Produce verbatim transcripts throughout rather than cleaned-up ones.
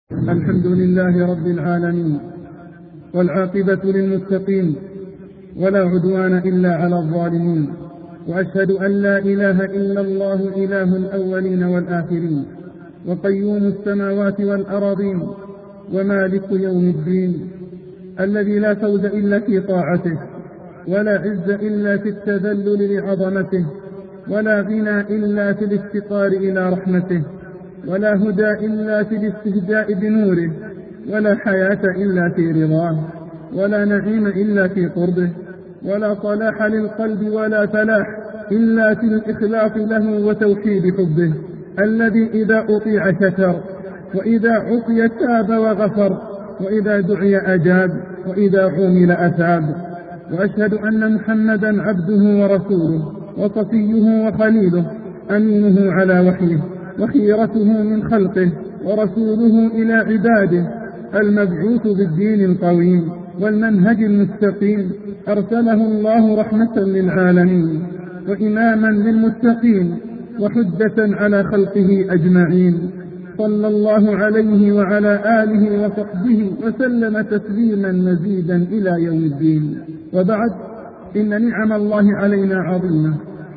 الحمد لله رب العالمين، والعاقبة للمتقين، ولا عدوان إلا على الظالمين، وأشهد أن لا إله إلا الله إله الأولين والآخرين، وقيوم السماوات والأراضين، ومالك يوم الدين، الذي لا فوز إلا في طاعته، ولا عز إلا في التذلل لعظمته، ولا غنى إلا في الافتقار إلى رحمته، ولا هدى إلا في الاستهزاء بنوره، ولا حياة إلا في رضاه، ولا نعيم إلا في قربه، ولا صلاح للقلب ولا فلاح إلا في الإخلاص له وتوحيد حبه، الذي إذا أطيع شكر، وإذا عصي تاب وغفر، وإذا دعي أجاب، وإذا عمل أثاب. وأشهد أن محمدا عبده ورسوله، وصفيه وخليله، أمينه على وحيه، وخيرته من خلقه، ورسوله إلى عباده، المبعوث بالدين القويم والمنهج المستقيم، أرسله الله رحمة للعالمين، وإماما للمتقين، وحجة على خلقه أجمعين، صلى الله عليه وعلى آله وصحبه وسلم تسليما مزيدا إلى يوم الدين. وبعد، إن نعم الله علينا عظيمة،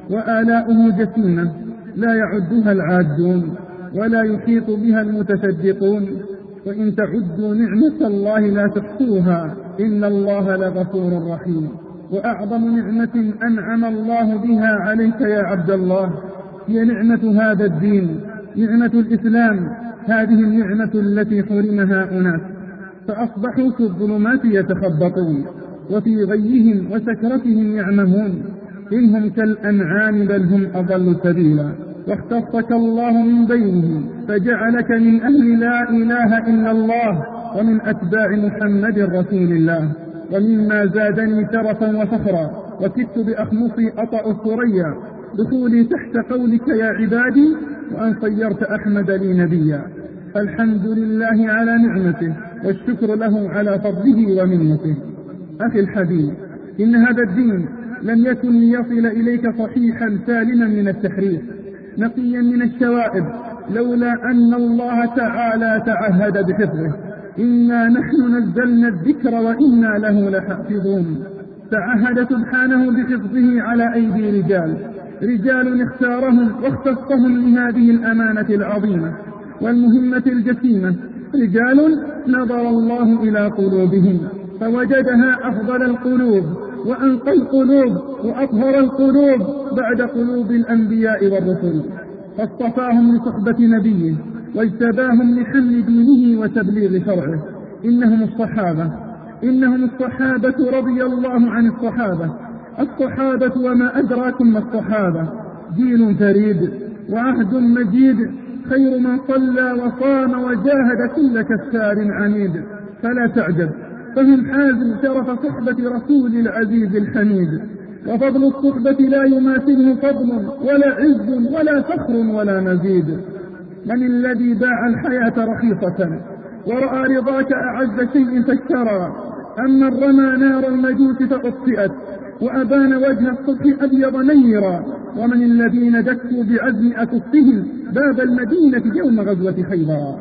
وآلاؤه جسيمة لا يعدها العادون، ولا يحيط بها المتصدقون، وإن تعدوا نعمة الله لا تحصوها، إن الله لغفور رحيم. وأعظم نعمة أنعم الله بها عليك يا عبد الله هي نعمة هذا الدين، نعمة الإسلام، هذه النعمة التي حرمها أناس فأصبحوا في الظلمات يتخبطون، وفي غيهم وسكرتهم يعمهون، إنهم كالأنعام بل هم أضل سبيلا. واختصك الله من بينهم فجعلك من أهل لا إله إلا الله، ومن أتباع محمد رسول الله. ومما زادني شرفا وفخرا وكدت بأخمصي أطأ الثريا دخولي تحت قولك يا عبادي، وأن صيرت أحمد لي نبيا. الحمد لله على نعمته، والشكر له على فضله ومنته. أخي الحبيب، إن هذا الدين لم يكن ليصل إليك صحيحا سالما من التحريف، نقيا من الشوائب، لولا أن الله تعالى تعهد بحفظه. إنا نحن نزلنا الذكر وإنا له لحافظون. تعهد سبحانه بحفظه على أيدي رجال رجال اختارهم واختصهم لهذه الأمانة العظيمة والمهمة الجسيمة، رجال نظر الله إلى قلوبهم فوجدها أفضل القلوب وأنقى القلوب وأطهر القلوب بعد قلوب الأنبياء والرسل، فاصطفاهم لصحبة نبيه واجتباهم لحمل دينه وتبليغ شرعه. إنهم الصحابة إنهم الصحابة رضي الله عن الصحابة. الصحابة وما أدراكم ما الصحابة، جيل فريد وعهد مجيد، خير من صلى وصام وجاهد كل كفار عنيد. فلا تعجب، فهم حازم شرف صحبة رسول العزيز الحميد، وفضل الصحبة لا يماثله فضل ولا عز ولا فخر ولا مزيد. من الذي باع الحياة رخيصة ورأى رضاك أعز شيء فاشترى؟ أما رمى نار المجوس فأطفئت، وأبان وجه الصبح أبيض نيرا. ومن الذين دكوا بعزم أكفهم باب المدينة يوم غزوة خيبر؟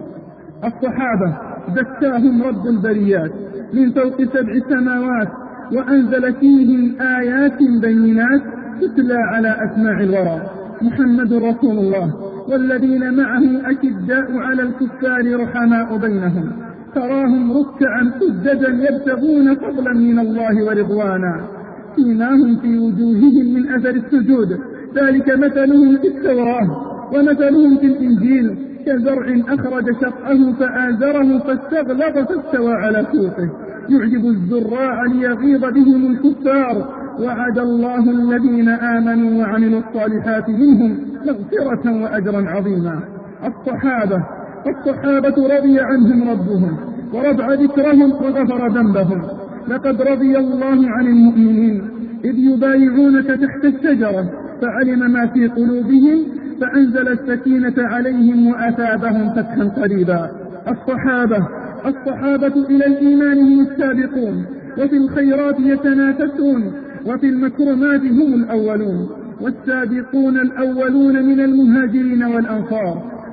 الصحابة دكاهم رب البريات من فوق سبع سماوات، وأنزل فيهم آيات بينات تتلى على أسماع الورى. محمد رسول الله والذين معه أشداء على الكفار رحماء بينهم، تراهم ركعا سجدا يبتغون فضلا من الله ورضوانا، سيماهم في وجوههم من أثر السجود، ذلك مثلهم في التوراة ومثلهم في الإنجيل، كزرع أخرج شطأه فآزره فاستغلظ فاستوى على سوقه، يعجب الزراع ليغيظ بهم الكفار. وعد الله الذين آمنوا وعملوا الصالحات منهم مغفرة وأجرا عظيما. الصحابة الصحابة رضي عنهم ربهم ورفع ذكرهم وغفر ذنبهم. لقد رضي الله عن المؤمنين إذ يبايعونك تحت الشجرة فعلم ما في قلوبهم فأنزل السكينة عليهم وأثابهم فتحا قريبا. الصحابة الصحابة إلى الإيمان هم السابقون، وفي الخيرات يتنافسون، وفي المكرمات هم الأولون، والسابقون الأولون من المهاجرين والأنصار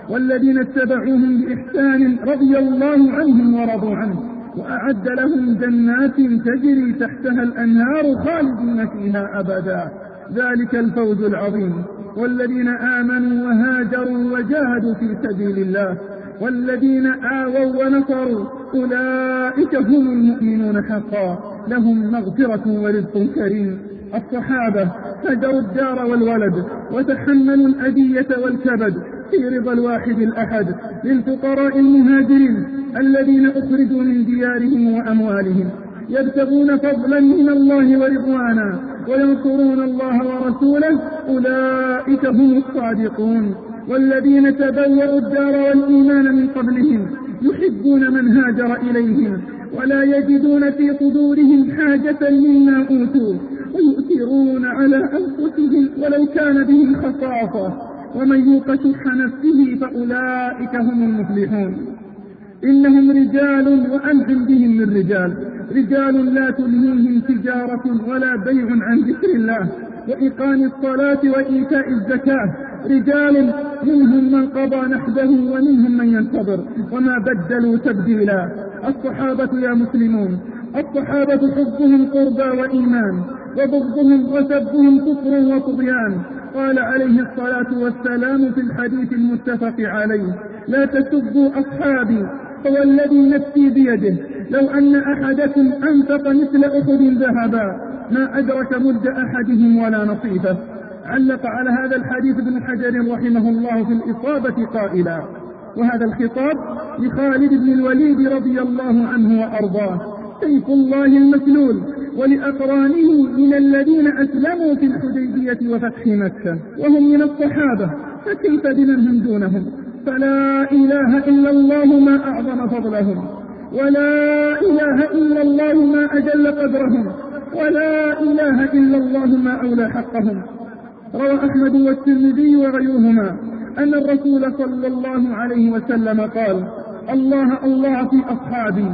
والذين اتبعوهم بإحسان رضي الله عنهم ورضوا عنه وأعد لهم جنات تجري تحتها الأنهار خالدين فيها أبدا، ذلك الفوز العظيم. والذين آمنوا وهاجروا وجاهدوا في سبيل الله والذين آووا ونصروا أولئك هم المؤمنون حقا، لهم مغفرة ورزق كريم. الصحابة هجروا الدار والولد وتحملوا الأذية والكبد في رضا الواحد الأحد للفقراء المهاجرين الذين أخرجوا من ديارهم وأموالهم يبتغون فضلا من الله ورضوانا وينصرون الله ورسوله، أولئك هم الصادقون. والذين تبوأوا الدار والإيمان من قبلهم يحبون من هاجر إليهم ولا يجدون في صدورهم حاجة مما أوتوا ويؤثرون على أنفسهم ولو كان بهم خصاصة ومن يوق شح نفسه فأولئك هم المفلحون. إنهم رجال وأنعم بهم من رجال، رجال لا تلهيهم تجارة ولا بيع عن ذكر الله وإقام الصلاة وإيتاء الزكاة، رجال منهم من قضى نحبه ومنهم من ينتظر وما بدلوا تبديلا. الصحابة يا مسلمون، الصحابة حبهم قربى وإيمان وبغضهم وسبهم كفر وطغيان. قال عليه الصلاة والسلام في الحديث المتفق عليه: لا تسبوا أصحابي فوالذي نفسي بيده لو أن أحدكم أنفق مثل أحد ذهبا ما أدرك مد أحدهم ولا نصيفه. علق على هذا الحديث ابن حجر رحمه الله في الإصابة قائلا: وهذا الخطاب لخالد بن الوليد رضي الله عنه وأرضاه سيف الله المسلول ولأقرانه من الذين أسلموا في الحديبية وفتح مكة وهم من الصحابة، فكيف بمن هم دونهم؟ فلا إله إلا الله ما أعظم فضلهم، ولا إله إلا الله ما أجل قدرهم، ولا إله إلا الله ما أولى حقهم. روى أحمد والترمذي وغيرهما أن الرسول صلى الله عليه وسلم قال: الله الله في أصحابي،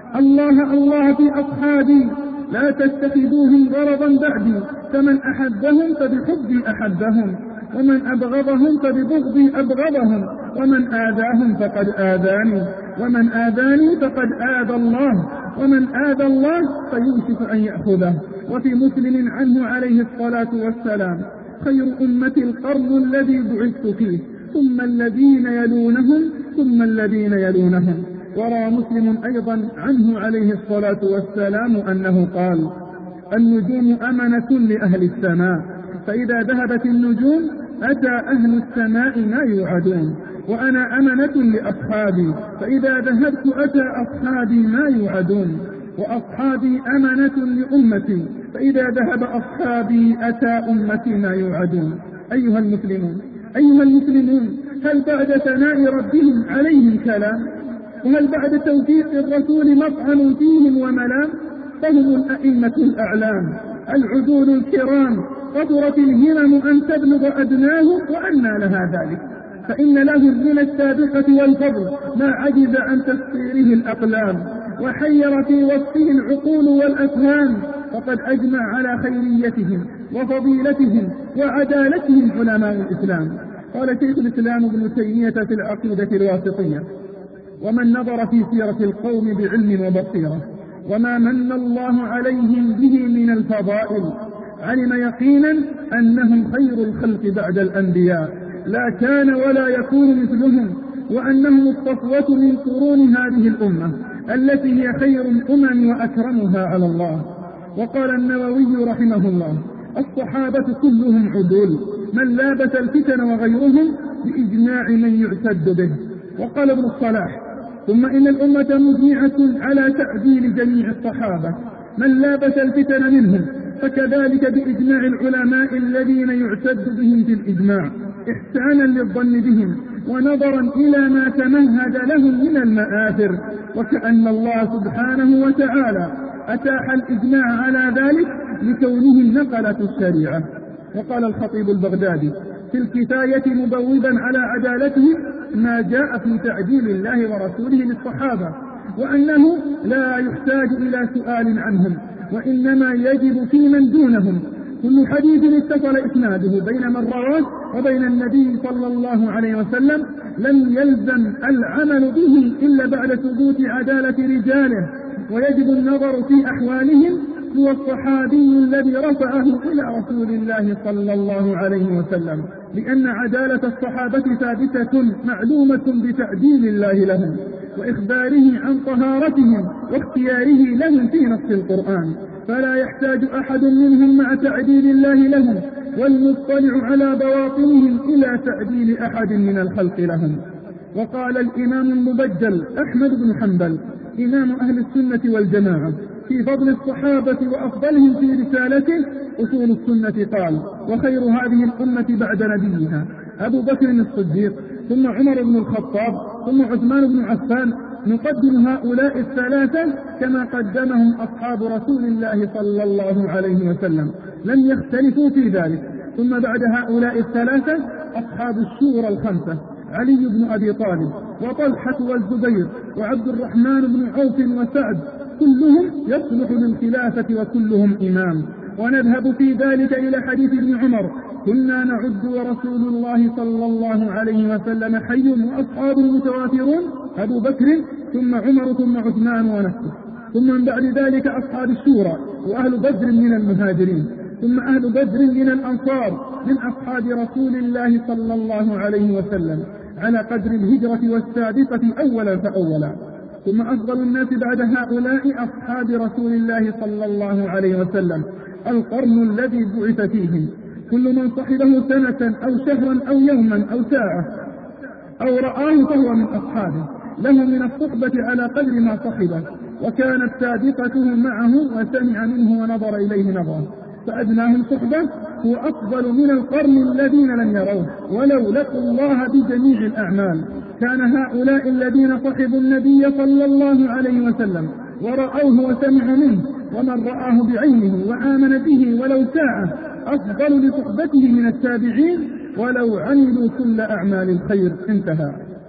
الله الله في أصحابي، لا تتخذوهم غرضا بعدي، فمن أحبهم فبحبي أحبهم، ومن أبغضهم فببغضي أبغضهم، ومن آذاهم فقد آذاني، ومن آذاني فقد آذى الله، ومن آذى الله فيوشك أن يأخذه. وفي مسلم عنه عليه الصلاة والسلام: خير أمة القرن الذي بعثت فيه، ثم الذين يلونهم ثم الذين يلونهم. وروى مسلم أيضا عنه عليه الصلاة والسلام أنه قال: النجوم أمنة لأهل السماء، فإذا ذهبت النجوم أتى أهل السماء ما يوعدون، وأنا أمنة لأصحابي، فإذا ذهبت أتى أصحابي ما يوعدون، وأصحابي أمنة لأمتي، فإذا ذهب أصحابي أتى أمتي ما يوعدون. أيها المسلمون، أيها المسلمون، هل بعد ثناء ربهم عليهم كلام؟ وهل بعد توفيق الرسول مطعن فيهم وملام؟ فهم الأئمة الأعلام العدول الكرام، قدرت الهمم أن تبلغ أدناهم وأنى لها ذلك، فإن لهم من السابقة والفضل ما عجز عن تفسيره الأقلام، وحير في وصفه العقول والأفهام، وقد أجمع على خيريتهم وفضيلتهم وعدالتهم علماء الإسلام. قال شيخ الإسلام ابن تيمية في العقيدة الواسطية: ومن نظر في سيرة القوم بعلم وبصيرة وما من الله عليهم به من الفضائل علم يقينا أنهم خير الخلق بعد الأنبياء، لا كان ولا يكون مثلهم، وأنهم الصفوة من قرون هذه الأمة التي هي خير الأمم وأكرمها على الله. وقال النووي رحمه الله: الصحابة كلهم عدول، من لابس الفتن وغيرهم بإجماع من يعتد به. وقال ابن الصلاح: ثم إن الأمة مجمعة على تعديل جميع الصحابة، من لابس الفتن منهم، فكذلك بإجماع العلماء الذين يعتد بهم في الإجماع، إحسانا للظن بهم ونظرا إلى ما تمهد لهم من المآثر، وكأن الله سبحانه وتعالى أتاح الإجماع على ذلك لكونهم نقلة الشريعة. وقال الخطيب البغدادي في الكفاية مبوبا على عدالته ما جاء في تعديل الله ورسوله للصحابة، وأنه لا يحتاج إلى سؤال عنهم، وإنما يجب في من دونهم، كل حديث اتصل إسناده بين من رواه وبين النبي صلى الله عليه وسلم لم يلزم العمل به إلا بعد ثبوت عدالة رجاله، ويجب النظر في أحوالهم. هو الصحابي الذي رفعه إلى رسول الله صلى الله عليه وسلم، لأن عدالة الصحابة ثابتة معلومة بتعديل الله لهم وإخباره عن طهارتهم واختياره لهم في نص القرآن، فلا يحتاج أحد منهم مع تعديل الله لهم والمطلع على بواطنهم إلى تعديل أحد من الخلق لهم. وقال الإمام المبجل أحمد بن حنبل إمام أهل السنة والجماعة في فضل الصحابة وأفضلهم في رسالته أصول السنة قال: وخير هذه الأمة بعد نبيها أبو بكر الصديق، ثم عمر بن الخطاب، ثم عثمان بن عفان. نقدم هؤلاء الثلاثة كما قدمهم أصحاب رسول الله صلى الله عليه وسلم، لم يختلفوا في ذلك. ثم بعد هؤلاء الثلاثة أصحاب الشورى الخمسة: علي بن أبي طالب وطلحة والزبير وعبد الرحمن بن عوف وسعد، كلهم يصلح للخلافة وكلهم إمام. ونذهب في ذلك إلى حديث ابن عمر: كنا نعد ورسول الله صلى الله عليه وسلم حي وأصحاب متوافرون، أبو بكر ثم عمر ثم عثمان ونفسه، ثم من بعد ذلك أصحاب الشورى وأهل بدر من المهاجرين، ثم أهل بدر من الأنصار من أصحاب رسول الله صلى الله عليه وسلم على قدر الهجرة والسابقة أولا فأولا. ثم أفضل الناس بعد هؤلاء أصحاب رسول الله صلى الله عليه وسلم القرن الذي بعث فيهم. كل من صحبه سنة أو شهرا أو يوما أو ساعة أو رآه فهو من أصحابه، له من الصحبة على قدر ما صحبه، وكانت سابقته معه وسمع منه ونظر إليه نظرا، فأدناهم صحبة هو أفضل من القرن الذين لم يروه ولو لقوا الله بجميع الأعمال. كان هؤلاء الذين صحبوا النبي صلى الله عليه وسلم ورأوه وسمعوا منه، ومن رآه بعينه وآمن به ولو ساعة أفضل لصحبته من التابعين ولو عملوا كل أعمال الخير. انتهى.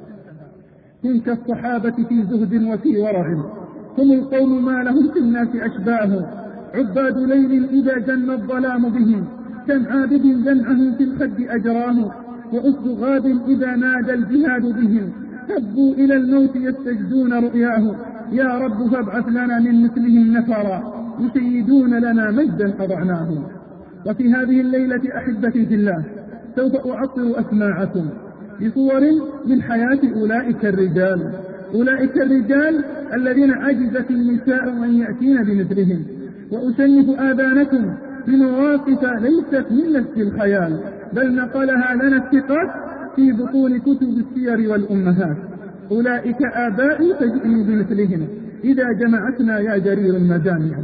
تلك الصحابة في زهد وفي ورع، هم القوم ما لهم في الناس أشباه، عباد ليل إذا جن الظلام بهم، كم عابد جمعه في الخد أجراه، وأسد غاب إذا نادى الجهاد بهم، هبوا إلى الموت يستجدون رؤياه، يا رب فابعث لنا من مثلهم نفرا يسيدون لنا مجدا أضعناه. وفي هذه الليلة أحبتي في الله سوف أعطر أسماعكم بصور من حياة أولئك الرجال، أولئك الرجال الذين عجزت النساء أن يأتين بمثلهم، وأشنف آذانكم بمواقف ليست من نفس الخيال، بل نقلها لنا الثقات في بطون كتب السير والأمهات. أولئك آبائي فجئني بمثلهم إذا جمعتنا يا جرير المجامع.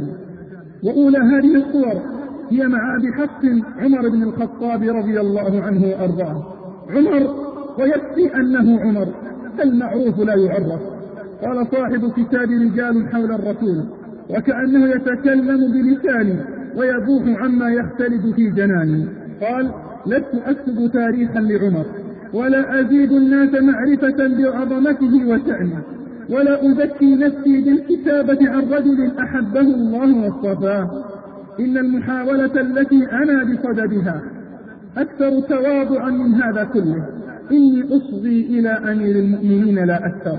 وأولى هذه الصور هي مع أبي حفص عمر بن الخطاب رضي الله عنه وأرضاه. عمر، ويكفي أنه عمر، المعروف لا يعرف. قال صاحب كتاب رجال حول الرسول: وكأنه يتكلم بلساني ويبوح عما يختلف في جناني. قال: لست أكتب تاريخا لعمر، ولا أزيد الناس معرفة بعظمته وشأنه، ولا أزكي نفسي بالكتابة عن رجل أحبه الله واصطفاه. إن المحاولة التي أنا بصددها أكثر تواضعا من هذا كله. إني أصغي إلى أمير المؤمنين لا أكثر،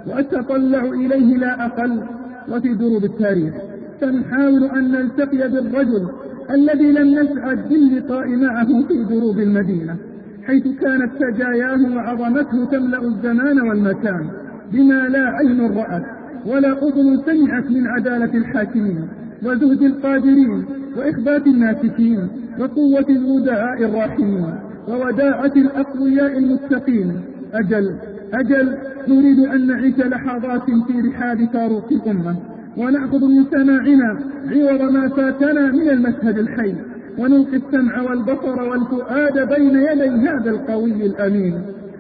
وأتطلع إليه لا أقل. وفي دروب التاريخ سنحاول أن نلتقي بالرجل الذي لم نسعد باللقاء معه في دروب المدينة، حيث كانت سجاياه وعظمته تملأ الزمان والمكان بما لا عين رأت ولا أذن سمعت من عدالة الحاكمين وزهد القادرين وإخبات الناسكين وقوة الودعاء الراحمين ووداعة الأقوياء المتقين. أجل أجل نريد أن نعيش لحظات في رحاب فاروق الأمة، ونأخذ من سماعنا عوض ما فاتنا من المشهد الحي، ونلقي السمع والبصر والفؤاد بين يدي هذا القوي الأمين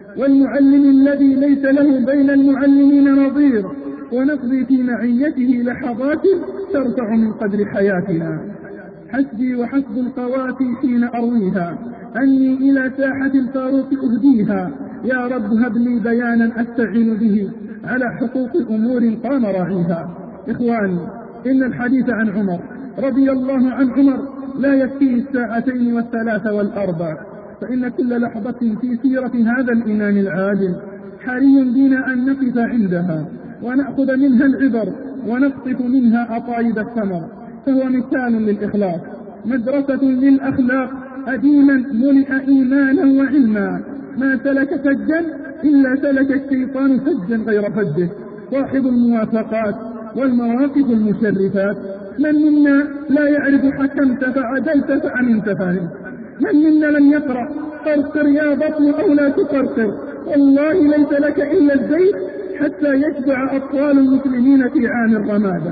والمعلم الذي ليس له بين المعلمين نظير، ونقضي في معيته لحظات ترفع من قدر حياتنا. حسبي وحسب القوافي حين أرويها أني إلى ساحة الفاروق أهديها، يا رب هب لي بيانا أستعين به على حقوق أمور قام راعيها. إخواني، إن الحديث عن عمر رضي الله عن عمر لا يكفيه الساعتين والثلاث والأربع، فإن كل لحظة في سيرة هذا الإمام العادل حري بنا أن نقف عندها ونأخذ منها العبر ونقطف منها أطايب الثمر، فهو مثال للإخلاص، مدرسة للأخلاق، أديما ملئ إيمانا وعلما، ما سلك فجا إلا سلك الشيطان فجا غير فجه، صاحب الموافقات والمواقف المشرفات. من منا لا يعرف حكمت فعدلت فأمنت فهمت؟ من منا لم يقرأ قرقر يا بطن أو لا تقرقر؟ والله ليس لك إلا الزيت حتى يشبع أطفال المسلمين في عام الرمادة.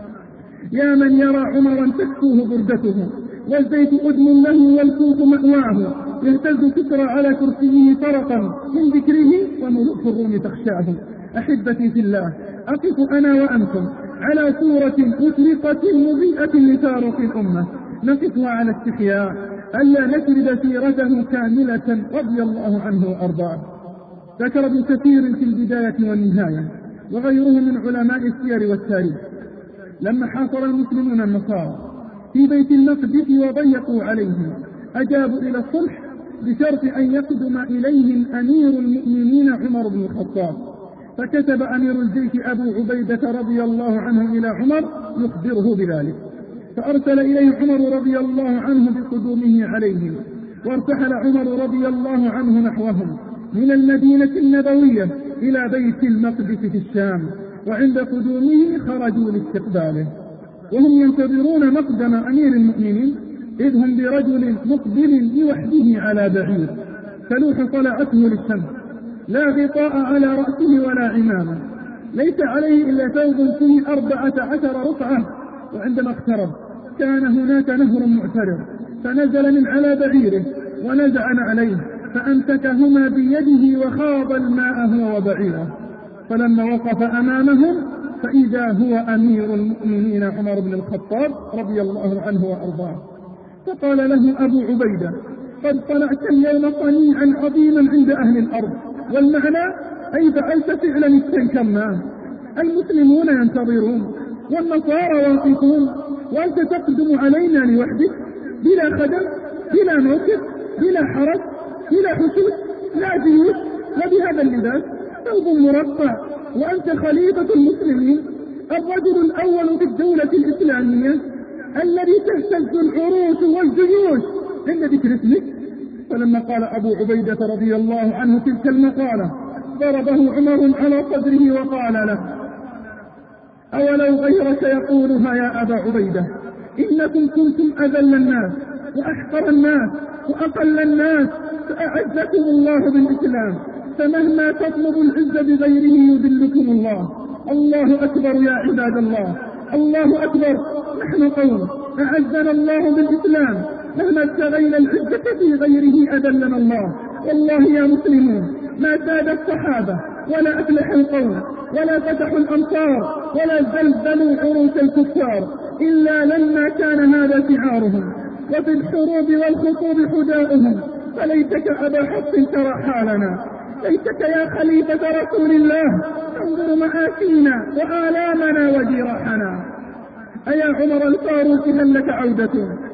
يا من يرى عمرا تكفوه بردته والزيت أدم له والكوف مأواه، يهتز كسرى على كرسيه فرقا من ذكره وملوك الروم تخشاه. أحبتي في الله، أقف أنا وأنتم على صورة مشرقة مضيئة لتاريخ الأمة، نقفها على استحياء ألا نسرد سيرته كاملة رضي الله عنه وأرضاه. ذكر ابن كثير في البداية والنهاية وغيره من علماء السير والتاريخ لما حاصر المسلمون النصارى في بيت المقدس وضيقوا عليهم أجابوا إلى الصلح بشرط أن يقدم إليهم أمير المؤمنين عمر بن الخطاب، فكتب أمير الجيش أبو عبيدة رضي الله عنه إلى عمر يخبره بذلك، فأرسل إليه عمر رضي الله عنه بقدومه عليهم، وارتحل عمر رضي الله عنه نحوهم من المدينة النبوية إلى بيت المقدس في الشام، وعند قدومه خرجوا لاستقباله وهم ينتظرون مقدم أمير المؤمنين، إذ هم برجل مقبل لوحده على بعير تلوح طلعته للشمس، لا غطاء على رأسه ولا عمامة، ليس عليه إلا ثوب فيه أربعة عشر رقعة. وعندما اقترب كان هناك نهر معترض، فنزل من على بعيره ونزع عليه فأمسكهما بيده وخاض الماء هو وبعيره، فلما وقف أمامهم فإذا هو أمير المؤمنين عمر بن الخطاب رضي الله عنه وأرضاه، فقال له أبو عبيدة: قد صنعت اليوم صنيعا عظيما عند أهل الأرض، والمعنى أي فعلت فعلا استنكرناه، المسلمون ينتظرون والنصارى واقفون وأنت تقدم علينا لوحدك بلا خدم بلا موقف بلا حرس بلا حشود لا جيوش وبهذا اللباس ثوب مرقع، وأنت خليفة المسلمين الرجل الأول في الدولة الإسلامية الذي تهتز العروش والجيوش عند ذكر اسمك. فلما قال أبو عبيدة رضي الله عنه تلك المقالة ضربه عمر على صدره وقال له: أولو غيرك يقولها يا أبا عبيدة؟ إنكم كنتم أذل الناس وأحقر الناس وأقل الناس، فأعزكم الله بالإسلام، فمهما تطلب العز بغيره يذلكم الله. الله أكبر يا عباد الله، الله أكبر. نحن قوم أعزنا الله بالإسلام، مهما ابتغينا العزة في غيره أذلنا الله. والله يا مسلمون ما زاد الصحابة ولا أفلح القوم ولا فتحوا الأمصار ولا زلزلوا عروش الكفار إلا لما كان هذا شعارهم، وفي الحروب والخطوب حداؤهم. فليتك أبا حفص ترى حالنا، ليتك يا خليفة رسول الله انظر مآسينا وآلامنا وجراحنا. أيا عمر الفاروق هل لك عودة؟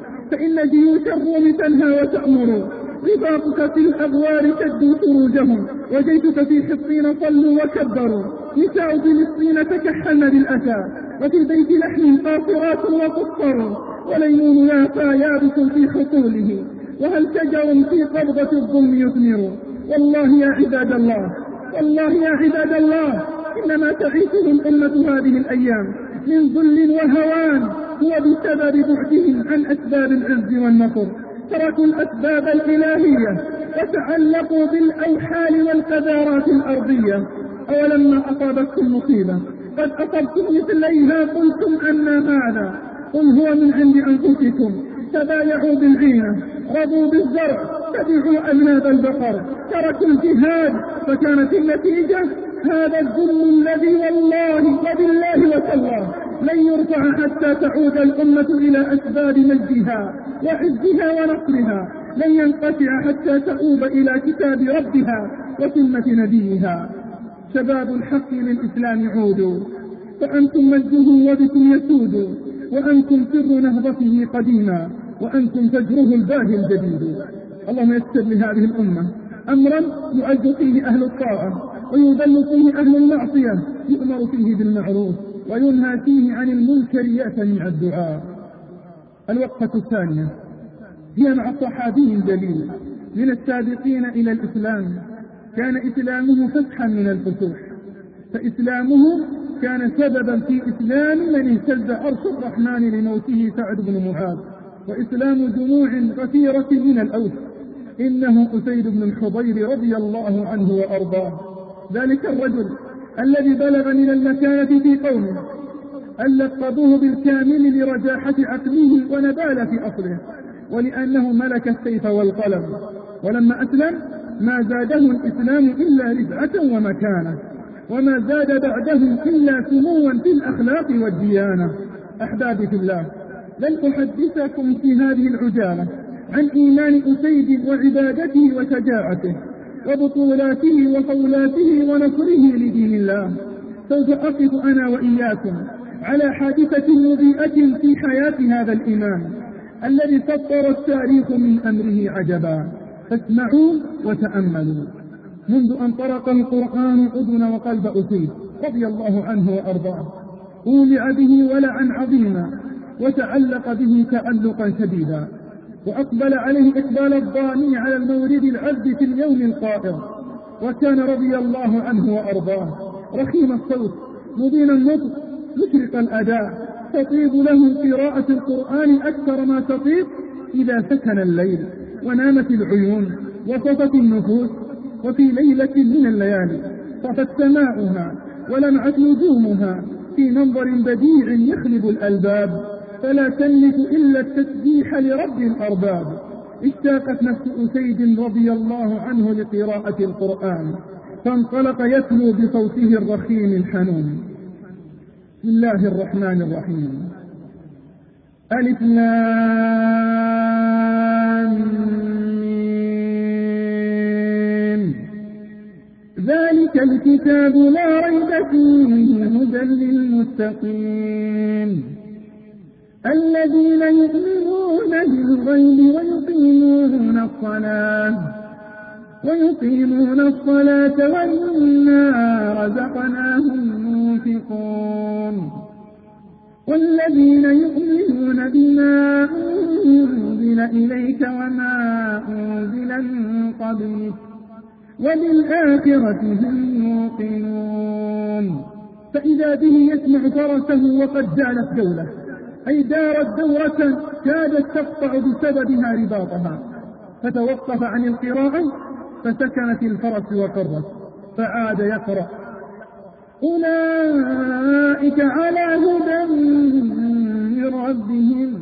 فإن جيوش الروم تنهى وتأمر، رفاقك في الأغوار شدوا سروجهم، وجيشك في حصين صلوا وكبروا. نساء فلسطين تكحلن بالأسى، وفي البيت لحم قاصرات وقصر، وليمون يافى يابس في خصوله، وهل شجر في قبضة الظلم يثمر. والله يا عباد الله، والله يا عباد الله، إنما تعيشه الأمة هذه الأيام من ذل وهوان هو بسبب بعدهم عن أسباب العز والنصر. تركوا الأسباب الإلهية وتعلقوا بالأوحال والقذارات الأرضية. أولما أصابتكم مصيبة قد أصبتم مثليها قلتم أن هذا، قل هو من عند أنفسكم. تبايعوا بالعينة رضوا بالزرع تبعوا أذناب البقر، تركوا الجهاد فكانت النتيجة هذا الظلم الذي والله وبالله وتالله لن يرفع حتى تعود الأمة إلى أسباب مجدها وعزها ونصرها، لن ينقطع حتى تؤوب إلى كتاب ربها وسنة نبيها. شباب الحق للإسلام عودوا، فأنتم مجده وبكم يسود، وأنتم سر نهضته قديما، وأنتم فجره الباهي الجديد. اللهم يسر لهذه الأمة أمرا يعز فيه أهل الطاعة ويذل فيه أهل المعصية، يؤمر فيه بالمعروف وينهى فيه عن المنكر، يأتمع الدعاء. الوقفة الثانية هي مع صحابي جليل من السابقين إلى الإسلام، كان إسلامه فتحا من الفتوح، فإسلامه كان سببا في إسلام من اهتز عرش الرحمن لموته سعد بن معاذ، وإسلام جموع غفيرة من الأوس، إنه أسيد بن الحضير رضي الله عنه وأرضاه، ذلك الرجل الذي بلغ من المكانة في قومه أن لقبوه بالكامل لرجاحة عقله ونبال في أصله، ولأنه ملك السيف والقلم، ولما أسلم ما زاده الإسلام إلا رفعة ومكانة، وما زاد بعده إلا سموا في الأخلاق والديانة. أحبابي في الله، لن أحدثكم في هذه العجالة عن إيمان أسيد وعبادته وشجاعته وبطولاته وقولاته ونصره لدين الله. سوف أقف أنا وإياكم على حادثة مضيئة في حياة هذا الإمام الذي سطر التاريخ من أمره عجبا، فاسمعوا وتأملوا. منذ أن طرق القرآن أذن وقلب أسيد رضي الله عنه وأرضاه، أولع به ولعا عظيما وتعلق به تعلقا شديدا، وأقبل عليه إقبال الضاني على المورد العذب في اليوم القائر، وكان رضي الله عنه وأرضاه رخيم الصوت مبين النطق مشرق الأداء، تطيب له قراءة القرآن أكثر ما تطيب إذا سكن الليل ونامت العيون وصفت النفوس، وفي ليلة من الليالي طفت سماؤها ولمعت نجومها في منظر بديع يخلب الألباب، فلا تملك إلا التسبيح لرب الأرباب. اشتاقت نفس أسيد رضي الله عنه لقراءة القرآن، فانطلق يتلو بصوته الرخيم الحنون. بسم الله الرحمن الرحيم. ألف لام ميم. ذلك الكتاب لا ريب فيه هدى للمتقين الذين يؤمنون بالغيب ويقيمون الصلاة ويقيمون الصلاة ومما رزقناهم ينفقون والذين يؤمنون بما أنزل إليك وما أنزل من قبلك وبالآخرة هم يوقنون. فإذا به يسمع فرسه وقد جالت دولة، أي دارت دورة كادت تقطع بسببها رباطها، فتوقف عن القراءة فسكنت الفرس وقرت، فعاد يقرأ: أولئك على هدى من ربهم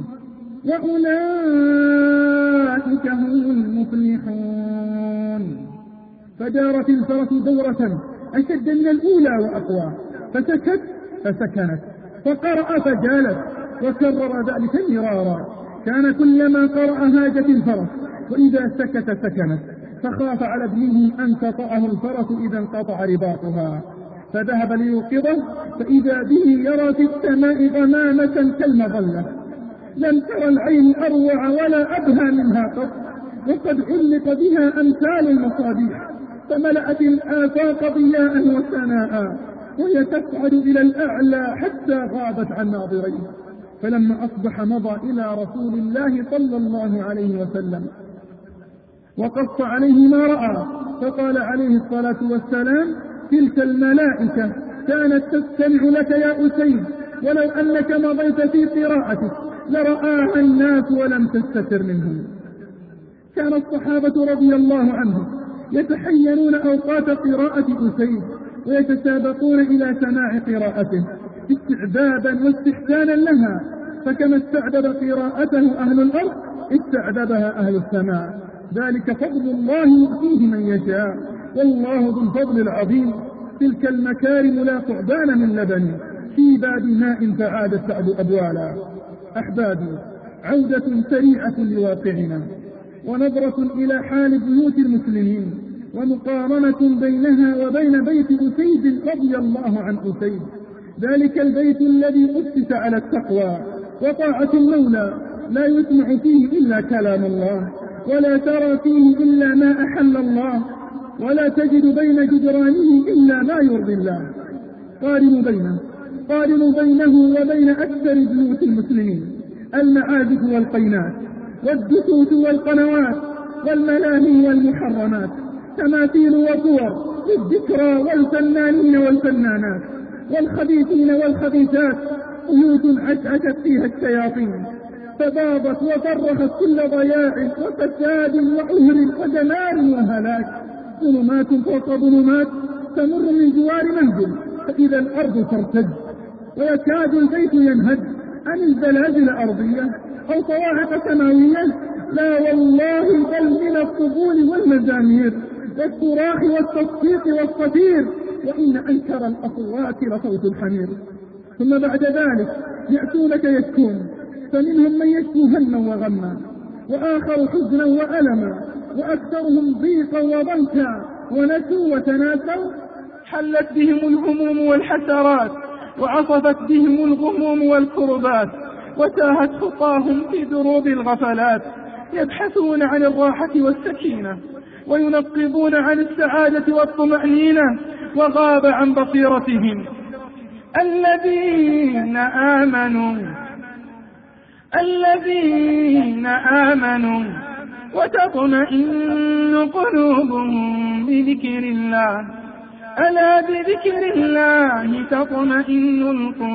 وأولئك هم المفلحون. فدارت الفرس دورة أشد من الأولى وأقوى، فسكت فسكنت، فقرأ فجالت، وكرر ذلك مرارا، كان كلما قرأ هاجت الفرس، وإذا سكت سكنت، فخاف على ابنه أن تطأه الفرس إذا انقطع رباطها، فذهب ليوقظه، فإذا به يرى في السماء غمامة كالمظلة لم ترى العين أروع ولا أبهى منها قط، وقد علق بها أمثال المصابيح، فملأت الآفاق ضياء وسناء، وهي تصعد إلى الأعلى حتى غابت عن ناظريه. فلما أصبح مضى إلى رسول الله صلى الله عليه وسلم وقص عليه ما رأى، فقال عليه الصلاة والسلام: تلك الملائكة كانت تستمع لك يا أسيد، ولو أنك مضيت في قراءتك لرآها الناس ولم تستتر منهم. كان الصحابة رضي الله عنهم يتحينون أوقات قراءة أسيد ويتسابقون إلى سماع قراءته استعبابا واستحسانا لها، فكما استعذب قراءته أهل الأرض استعذبها أهل السماء، ذلك فضل الله يؤتيه من يشاء والله ذو الفضل العظيم. تلك المكارم لا قعبان من لبن في باب ماء فعاد السعد أبوالا. أحبابي، عودة سريعة لواقعنا ونظرة إلى حال بيوت المسلمين ومقارنة بينها وبين بيت أسيد رضي الله عن أسيد، ذلك البيت الذي أسس على التقوى وطاعة المولى لا يسمع فيه إلا كلام الله، ولا ترى فيه إلا ما أحل الله، ولا تجد بين جدرانه إلا ما يرضي الله. قارنوا بينه قارنوا بينه وبين أكثر بيوت المسلمين المعازف والقينات والدسوس والقنوات والملاهي والمحرمات، تماثيل وصور للذكرى والفنانين والفنانات والخبيثين والخبيثات، بيوت عشعشت فيها الشياطين، فباضت وفرخت كل ضياع وفساد وعهر ودمار وهلاك، ظلمات فوق ظلمات تمر من جوار منزل فإذا الأرض ترتج، ويكاد البيت ينهد عن الزلازل الأرضية أو صواعق سماوية، لا والله بل من الطبول والمزامير والصراخ والتصفيق والصفير، وإن أنكر الأصوات لصوت الحمير. ثم بعد ذلك يأتونك يشكون، فمنهم من يشكو هما وغما، وآخر حزنا وألما، وأكثرهم ضيقا وضنكا، ونسوا وتناسوا حلت بهم الهموم والحسرات، وعصفت بهم الغموم والكربات، وتاهت خطاهم في دروب الغفلات، يبحثون عن الراحة والسكينة، وينقبون عن السعادة والطمأنينة، وغاب عن بصيرتهم الذين آمنوا الذين آمنوا وتطمئن قلوبهم بذكر الله، ألا بذكر الله تطمئن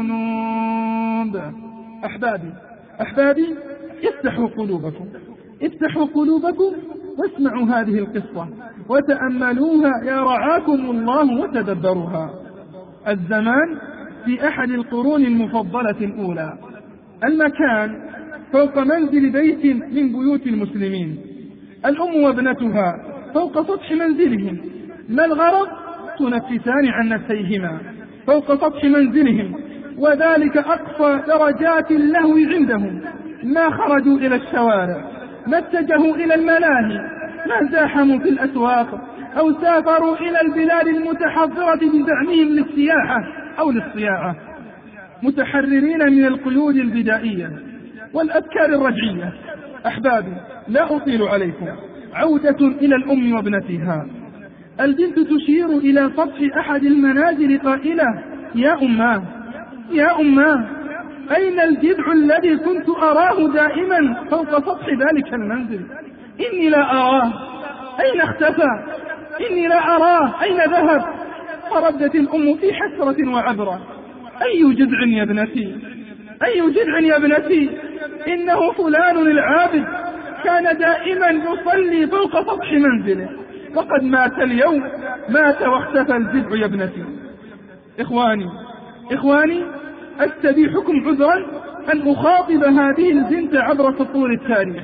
القلوب. أحبابي أحبابي افتحوا قلوبكم افتحوا قلوبكم واسمعوا هذه القصة وتأملوها يا رعاكم الله وتدبروها. الزمان في أحد القرون المفضلة الأولى، المكان فوق منزل بيت من بيوت المسلمين، الأم وابنتها فوق سطح منزلهم، ما الغرض؟ تنفسان عن نفسيهما فوق سطح منزلهم، وذلك أقصى درجات اللهو عندهم، ما خرجوا إلى الشوارع، ما اتجهوا إلى الملاهي، ما زاحموا في الأسواق أو سافروا إلى البلاد المتحضرة بزعمهم للسياحة أو للصياعة، متحررين من القيود البدائية والأفكار الرجعية. أحبابي لا أطيل عليكم، عودة إلى الأم وابنتها. البنت تشير إلى سطح أحد المنازل قائلة: يا أماه يا أماه أين الجذع الذي كنت أراه دائما فوق سطح ذلك المنزل؟ إني لا أراه، أين اختفى؟ إني لا أراه، أين ذهب؟ فردت الأم في حسرة وعبرة: أي جذع يا ابنتي؟ أي جذع يا ابنتي؟ إنه فلان العابد كان دائما يصلي فوق سطح منزله، وقد مات اليوم، مات واختفى الجذع يا ابنتي. إخواني إخواني أستبيحكم عذرا أن أخاطب هذه البنت عبر سطور التاريخ.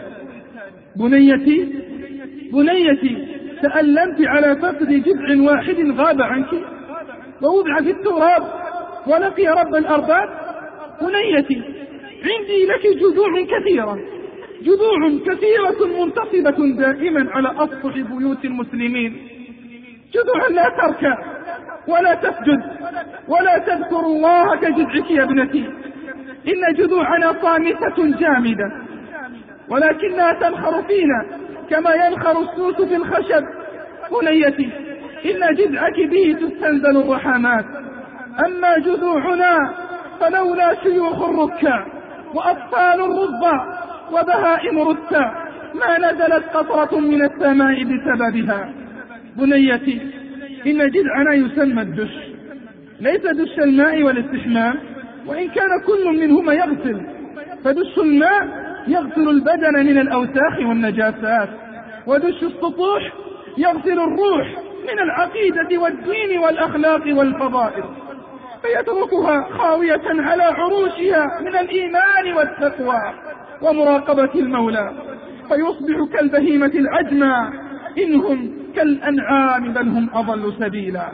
بنيتي بنيتي تألمت على فقد جذع واحد غاب عنك ووضع في التراب ولقي رب الأرباب. بنيتي عندي لك جذوع كثيرة جذوع كثيرة منتصبة دائما على أسطح بيوت المسلمين، جذوع لا تركع ولا تسجد ولا تذكر الله كجذعك يا ابنتي. إن جذوعنا صامتة جامدة، ولكنها تنخر فينا كما ينخر السوس في الخشب. بنيتي إن جذعك به تستنزل الرحمات، أما جذوعنا فلولا شيوخ الركع وأطفال الرضع وبهائم رتع ما نزلت قطرة من السماء بسببها. بنيتي إن جذعنا يسمى الدش، ليس دش الماء والاستحمام، وإن كان كل منهما يغسل، فدش الماء يغسل البدن من الأوساخ والنجاسات، ودش السطوح يغسل الروح من العقيدة والدين والأخلاق والفضائل، فيتركها خاوية على عروشها من الإيمان والتقوى ومراقبة المولى، فيصبح كالبهيمة العجمى، إنهم كالأنعام بل هم أضل سبيلا.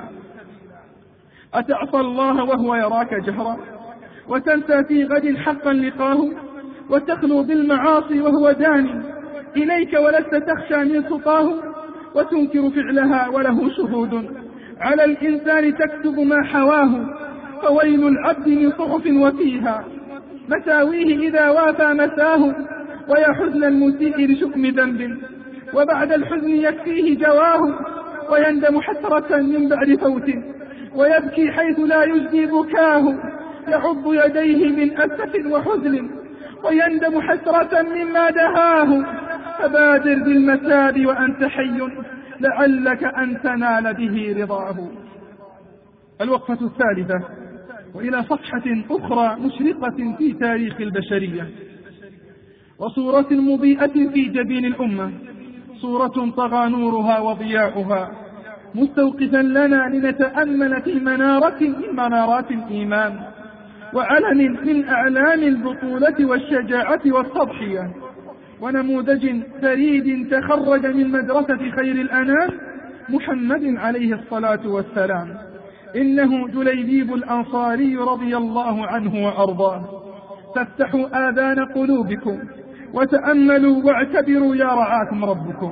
أتعصى الله وهو يراك جهرا، وتنسى في غد حقا لقاه، وتخلو بالمعاصي وهو داني إليك ولست تخشى من سطاه، وتنكر فعلها وله شهود، على الإنسان تكتب ما حواه، فويل العبد من صحف وفيها مساويه إذا وافى مساه، ويا حزن المسيء لشؤم ذنب، وبعد الحزن يكفيه جواه، ويندم حسرة من بعد فوت، ويبكي حيث لا يجدي بكاه، يعض يديه من أسف وحزن، ويندم حسرة مما دهاه. فبادر بالمثاب وأنت حي، لعلك أن تنال به رضاه. الوقفة الثالثة، وإلى صفحة أخرى مشرقة في تاريخ البشرية، وصورة مضيئة في جبين الأمة، صورة طغى نورها وضياؤها، مستوقفا لنا لنتأمل في منارة من منارات الإيمان، وعلم من أعلام البطولة والشجاعة والتضحية، ونموذج فريد تخرج من مدرسة خير الأنام محمد عليه الصلاة والسلام. إنه جليبيب الأنصاري رضي الله عنه وأرضاه. فافتحوا آذان قلوبكم وتأملوا واعتبروا يا رعاكم ربكم.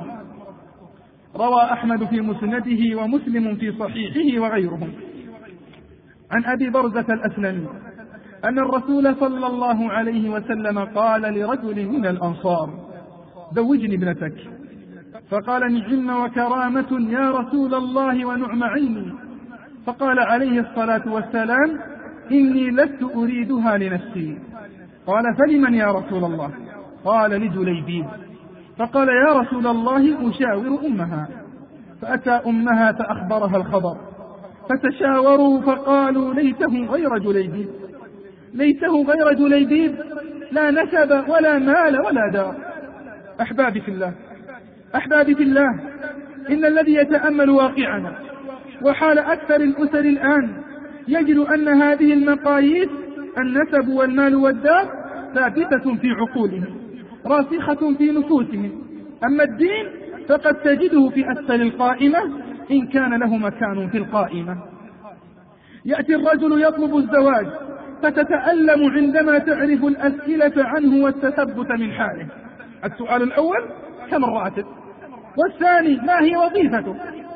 روى أحمد في مسنده ومسلم في صحيحه وغيرهم عن أبي برزة الأسلمي أن الرسول صلى الله عليه وسلم قال لرجل من الأنصار: زوجني ابنتك. فقال: نعم وكرامة يا رسول الله ونعم عيني. فقال عليه الصلاة والسلام: إني لست أريدها لنفسي. قال: فلمن يا رسول الله؟ قال: لجليبيب. فقال: يا رسول الله أشاور أمها. فأتى أمها فأخبرها الخبر، فتشاوروا فقالوا: ليته غير جليبيب، ليته غير جليبيب، لا نسب ولا مال ولا دار. أحبابي في الله، أحبابي في الله، إن الذي يتأمل واقعنا وحال أكثر الأسر الآن يجد أن هذه المقاييس، النسب والمال والدار، ثابتة في عقولهم، راسخة في نفوسهم. أما الدين فقد تجده في أسفل القائمة إن كان له مكان في القائمة. يأتي الرجل يطلب الزواج فتتألم عندما تعرف الأسئلة عنه والتثبت من حاله. السؤال الأول: كم الراتب؟ والثاني: ما هي وظيفته؟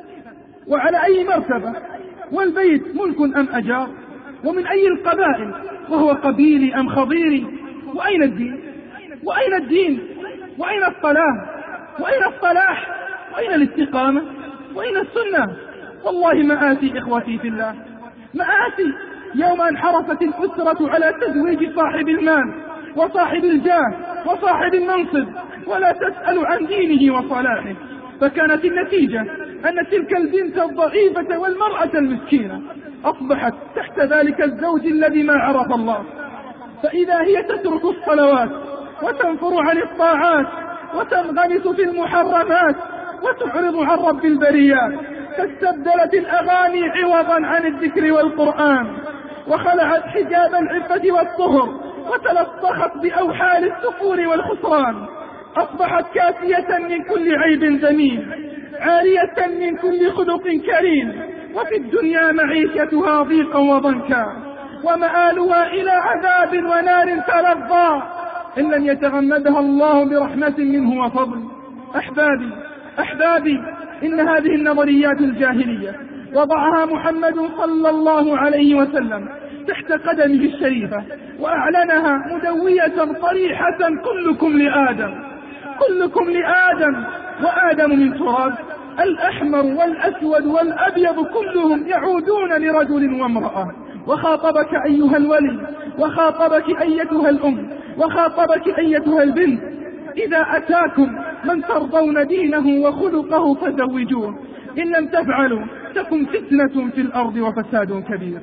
وعلى أي مرتبة؟ والبيت ملك أم أجار؟ ومن أي القبائل؟ وهو قبيلي أم خضيري؟ وأين الدين؟ وأين الدين؟ وأين الصلاة؟ وأين الصلاح؟ وأين الاستقامة؟ وأين السنة؟ والله مآسي إخوتي في الله، مآسي يوم انحرفت الأسرة على تزويج صاحب المال وصاحب الجاه وصاحب المنصب، ولا تسأل عن دينه وصلاحه. فكانت النتيجة أن تلك البنت الضعيفة والمرأة المسكينة أصبحت تحت ذلك الزوج الذي ما عرف الله. فإذا هي تترك الصلوات وتنفر عن الطاعات وتنغمس في المحرمات وتعرض عن رب البريات، فاستبدلت الأغاني عوضا عن الذكر والقرآن، وخلعت حجاب العفة والطهر، وتلطخت بأوحال السفور والخسران. أصبحت كافية من كل عيب ذميم، عارية من كل خلق كريم، وفي الدنيا معيشتها ضيقا وضنكا، ومآلها إلى عذاب ونار تلظى إن لم يتغمدها الله برحمة منه وفضل. أحبابي أحبابي إن هذه النظريات الجاهلية وضعها محمد صلى الله عليه وسلم تحت قدمه الشريفة، وأعلنها مدوية صريحة: كلكم لآدم، كلكم لآدم، وآدم من تراب. الأحمر والأسود والأبيض كلهم يعودون لرجل وامرأة. وخاطبك أيها الولي، وخاطبك أيتها الأم، وخاطبك أيتها البنت: إذا أتاكم من ترضون دينه وخلقه فزوجوه، إن لم تفعلوا تكن فتنة في الأرض وفساد كبير.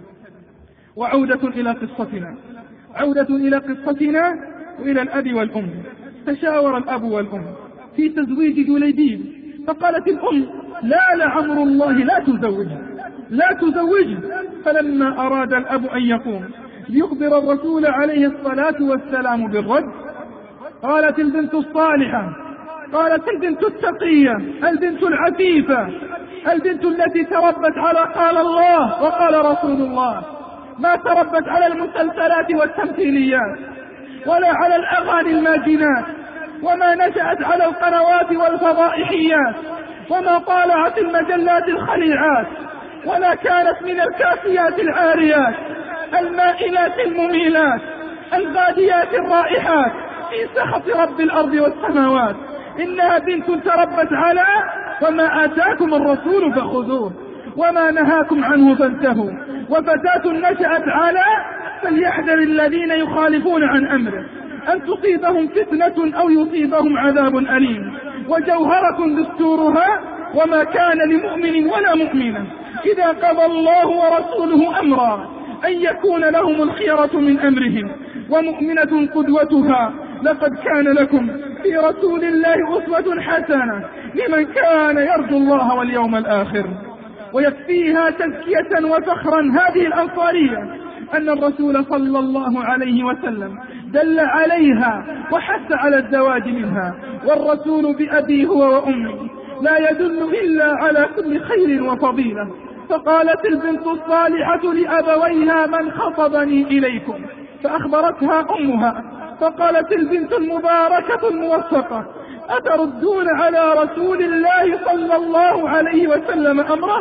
وعودة إلى قصتنا، عودة إلى قصتنا وإلى الأب والأم. تشاور الأب والأم في تزويج جليبيب، فقالت الأم: لا لعمر الله لا تزوج، لا تزوج. فلما أراد الأب أن يقوم ليخبر الرسول عليه الصلاة والسلام بالرد، قالت البنت الصالحة، قالت البنت التقية، البنت العفيفة، البنت التي تربت على قال الله وقال رسول الله، ما تربت على المسلسلات والتمثيليات ولا على الأغاني الماجنات، وما نشأت على القنوات والفضائحيات، وما طالعت المجلات الخليعات، ولا كانت من الكاسيات العاريات المائلات المميلات الغاديات الرائحات في سخط رب الأرض والسماوات. إنها بنت تربت على وما آتاكم الرسول فخذوه وما نهاكم عنه فانتهوا، وفتاة نشأت على فليحذر الذين يخالفون عن أمره أن تصيبهم فتنة أو يصيبهم عذاب أليم. وجوهرة دستورها وما كان لمؤمن ولا مؤمنة إذا قضى الله ورسوله أمرا أن يكون لهم الخيرة من أمرهم. ومؤمنة قدوتها لقد كان لكم في رسول الله أسوة حسنة لمن كان يرجو الله واليوم الآخر. ويكفيها تزكية وفخرا هذه الأنصارية أن الرسول صلى الله عليه وسلم دل عليها وحث على الزواج منها، والرسول بأبي هو وأمي لا يدل إلا على كل خير وفضيلة. فقالت البنت الصالحة لأبويها من خطبني إليكم، فأخبرتها أمها فقالت البنت المباركة الموفقة أتردون على رسول الله صلى الله عليه وسلم أمره؟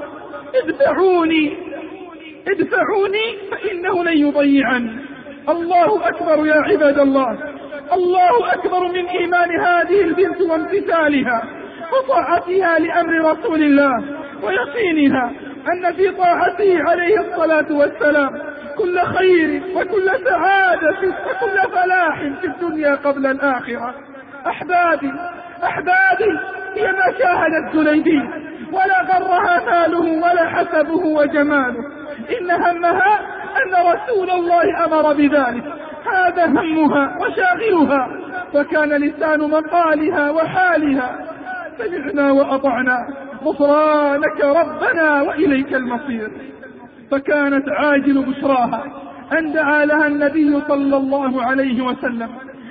ادفعوني ادفعوني فإنه لن يضيعني. الله أكبر يا عباد الله، الله أكبر من إيمان هذه البنت وامتثالها وطاعتها لأمر رسول الله، ويقينها أن في طاعته عليه الصلاة والسلام كل خير وكل سعادة وكل فلاح في الدنيا قبل الآخرة. أحبابي أحبابي هي ما شاهدت جليبيب ولا غرها ماله ولا حسبه وجماله، إن همها أن رسول الله أمر بذلك، هذا همها وشاغلها. فكان لسان مقالها وحالها سمعنا وأطعنا غفرانك ربنا وإليك المصير. فكانت عاجل بشراها أن دعا لها النبي صلى الله عليه وسلم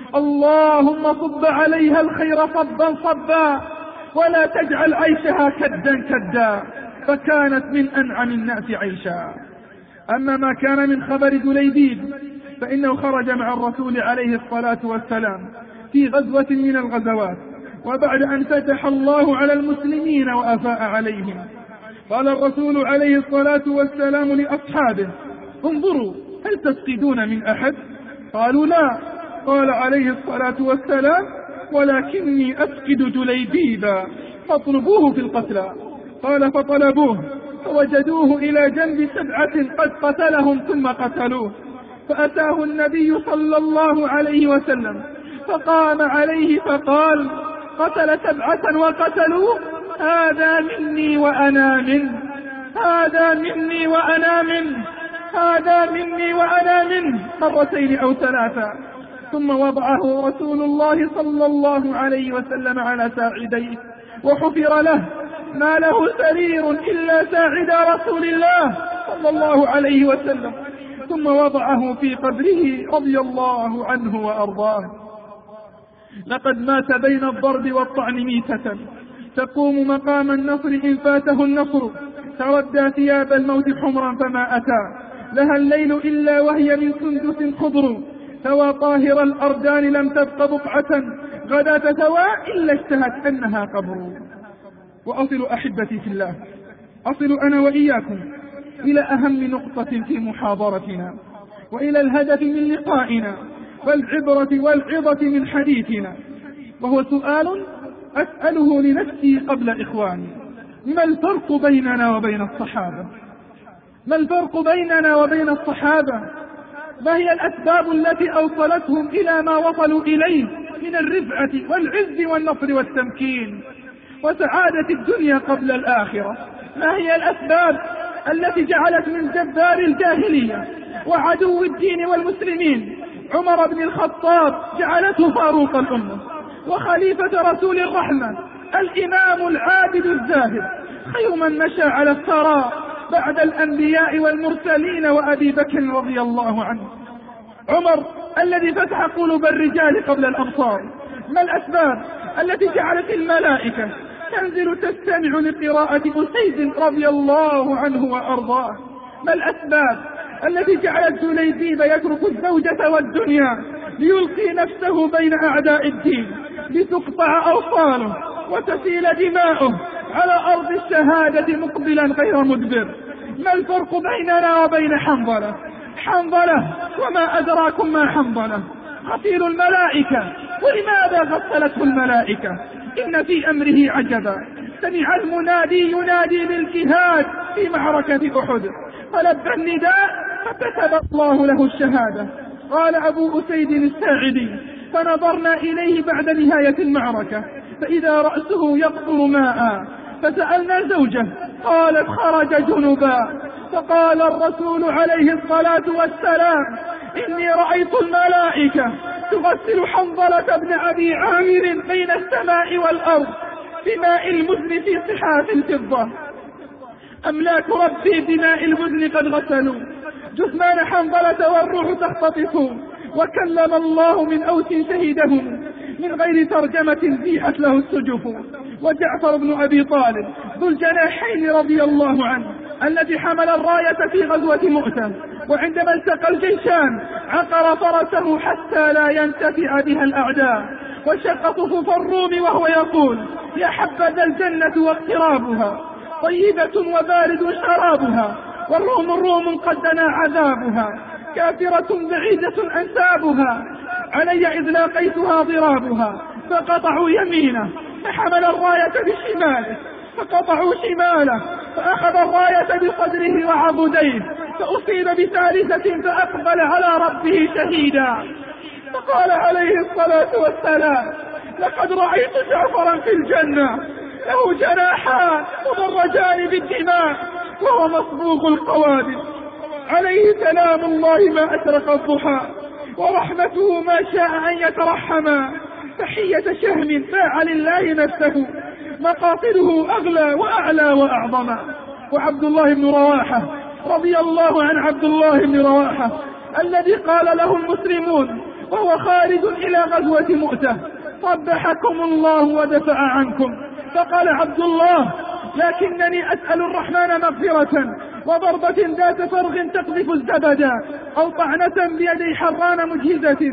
اللهم صب عليها الخير صبا صبا ولا تجعل عيشها كدا كدا، فكانت من أنعم الناس عيشا. أما ما كان من خبر جليبيب فإنه خرج مع الرسول عليه الصلاة والسلام في غزوة من الغزوات، وبعد أن فتح الله على المسلمين وأفاء عليهم قال الرسول عليه الصلاة والسلام لأصحابه انظروا هل تفقدون من أحد؟ قالوا لا. قال عليه الصلاة والسلام ولكني أفقد جليبيبا فاطلبوه في القتلى. قال فطلبوه فوجدوه إلى جنب سبعة قد قتلهم ثم قتلوه، فأتاه النبي صلى الله عليه وسلم فقام عليه فقال قتل سبعة وقتلوه هذا مني وأنا منه، هذا مني وأنا منه، هذا مني وأنا منه، مرتين أو ثلاثا. ثم وضعه رسول الله صلى الله عليه وسلم على ساعديه وحفر له ما له سرير إلا ساعد رسول الله صلى الله عليه وسلم، ثم وضعه في قبره رضي الله عنه وأرضاه. لقد مات بين الضرب والطعن ميتة تقوم مقام النصر إن فاته النصر، تردى ثياب الموت حمرا فما أتى لها الليل إلا وهي من سندس خضر، ثوى طاهر الأردان لم تبق بقعة غداة ثوى إلا اشتهت أنها قبر. وأصل أحبتي في الله، أصل أنا وإياكم إلى أهم نقطة في محاضرتنا وإلى الهدف من لقائنا والعبرة والعظة من حديثنا، وهو سؤال أسأله لنفسي قبل إخواني: ما الفرق بيننا وبين الصحابة؟ ما الفرق بيننا وبين الصحابة؟ ما هي الأسباب التي أوصلتهم إلى ما وصلوا إليه من الرفعة والعز والنصر والتمكين وسعادة الدنيا قبل الآخرة؟ ما هي الأسباب التي جعلت من جبار الجاهلية وعدو الدين والمسلمين عمر بن الخطاب جعلته فاروق الأمة وخليفة رسول الرحمة الإمام العابد الزاهد خير من مشى على الثرى بعد الأنبياء والمرسلين وأبي بكر رضي الله عنه؟ عمر الذي فتح قلوب الرجال قبل الأمصار. ما الأسباب التي جعلت الملائكة تنزل تستمع لقراءة أسيد رضي الله عنه وأرضاه؟ ما الأسباب التي جعلت جليبيب يترك الزوجة والدنيا ليلقي نفسه بين أعداء الدين لتقطع أوصاله وتسيل دماؤه على أرض الشهادة مقبلا غير مدبر؟ ما الفرق بيننا وبين حنظلة؟ حنظلة وما أدراكم ما حنظلة؟ غسيل الملائكة. ولماذا غسلته الملائكة؟ إن في أمره عجبا. سمع المنادي ينادي للجهاد في معركة أحد، فلبى النداء فكتب الله له الشهادة. قال أبو أسيد الساعدي: فنظرنا إليه بعد نهاية المعركة فإذا رأسه يقطر ماء، فسألنا زوجه قالت: خرج جنبا. فقال الرسول عليه الصلاة والسلام: إني رأيت الملائكة تغسل حنظلة بن أبي عامر بين السماء والأرض بماء المزن في صحاف الفضة. أملاك ربي بماء المزن قد غسلوا جثمان حنظلة والروح تختطف، وكلم الله من أوس شهيدهم من غير ترجمة زيحت له السجف. وجعفر بن أبي طالب ذو الجناحين رضي الله عنه الذي حمل الراية في غزوة مؤتة، وعندما التقى الجيشان عقر فرسه حتى لا ينتفع بها الأعداء، وشق صفوف الروم وهو يقول: يا حبذا الجنة واقترابها، طيبة وبارد شرابها، والروم الروم قد دنا عذابها، كافرة بعيدة أنسابها، علي إذ لاقيتها ضرابها. فقطعوا يمينه فحمل الراية بشماله، فقطعوا شماله فأخذ الراية بصدره وعضديه، فأصيب بثالثة فأقبل على ربه شهيدا. فقال عليه الصلاة والسلام: لقد رأيت جعفرا في الجنة له جناحان مضرجان بالدماء وهو مصبوغ القوادم، عليه سلام الله ما أشرق الضحى، ورحمته ما شاء أن يترحما، تحية شهم باع لله نفسه، مقاصده أغلى وأعلى وأعظم. وعبد الله بن رواحة رضي الله عن عبد الله بن رواحة الذي قال له المسلمون وهو خارج إلى غزوة مؤتة: صبحكم الله ودفع عنكم. فقال عبد الله: لكنني أسأل الرحمن مغفرة وضربة ذات فرغ تقذف الزبدا، أو طعنة بيدي حران مجهزة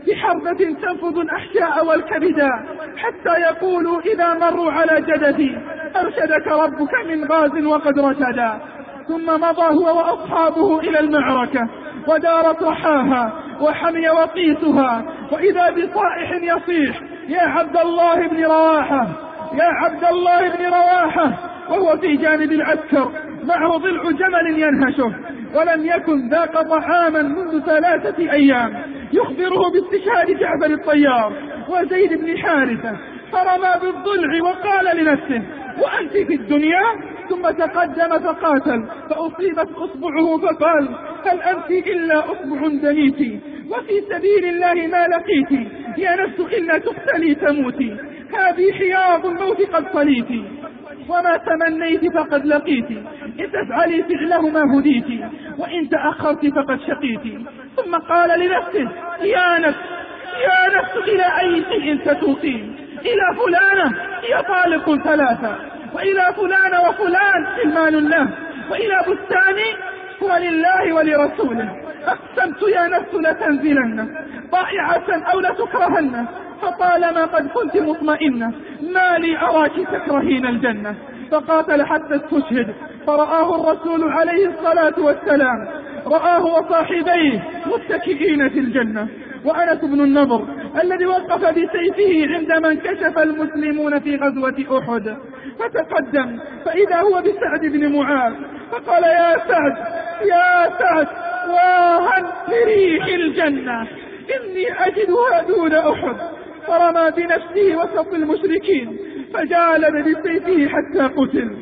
بحربة تنفض الأحشاء والكبدا، حتى يقولوا إذا مروا على جدتي: أرشدك ربك من غاز وقد رشدا. ثم مضى هو وأصحابه إلى المعركة، ودارت رحاها وحمي وقيسها، وإذا بصائح يصيح: يا عبد الله بن رواحة، يا عبد الله بن رواحة، وهو في جانب العسكر معه ضلع جمل ينهشه، ولم يكن ذاق طعاما منذ ثلاثة أيام، يخبره باستشهاد جعفر الطيار وزيد بن حارثة، فرمى بالضلع وقال لنفسه: وأنت في الدنيا؟ ثم تقدم فقاتل، فأصيبت أصبعه فقال: هل أنت إلا أصبع دنيتي، وفي سبيل الله ما لقيتي، يا نفس إلا تقتلي تموتي، هذه حياض الموت قد صليتي، وما تمنيت فقد لقيتي، إن تفعلي فعله ما هديتي، وإن تأخرت فقد شقيتي. ثم قال لنفسه: يا نفس، يا نفس إلى أي شيء ستوصين؟ إلى فلانة هي طالق ثلاثة، وإلى فلان وفلان المال له، وإلى بستان هو لله ولرسوله. أقسمت يا نفس لتنزلن ضائعة أو لتكرهن، فطالما قد كنت مطمئنة ما لي أراك تكرهين الجنة. فقاتل حتى استشهد، فرآه الرسول عليه الصلاة والسلام، رآه وصاحبيه متكئين في الجنة. وأنس بن النضر الذي وقف بسيفه عندما انكشف المسلمون في غزوة أحد، فتقدم فإذا هو بسعد بن معاذ، فقال: يا سعد، يا سعد، واها لريح الجنة، إني أجدها دون أحد. فرمى بنفسه وسط المشركين، فجالد بسيفه حتى قتل،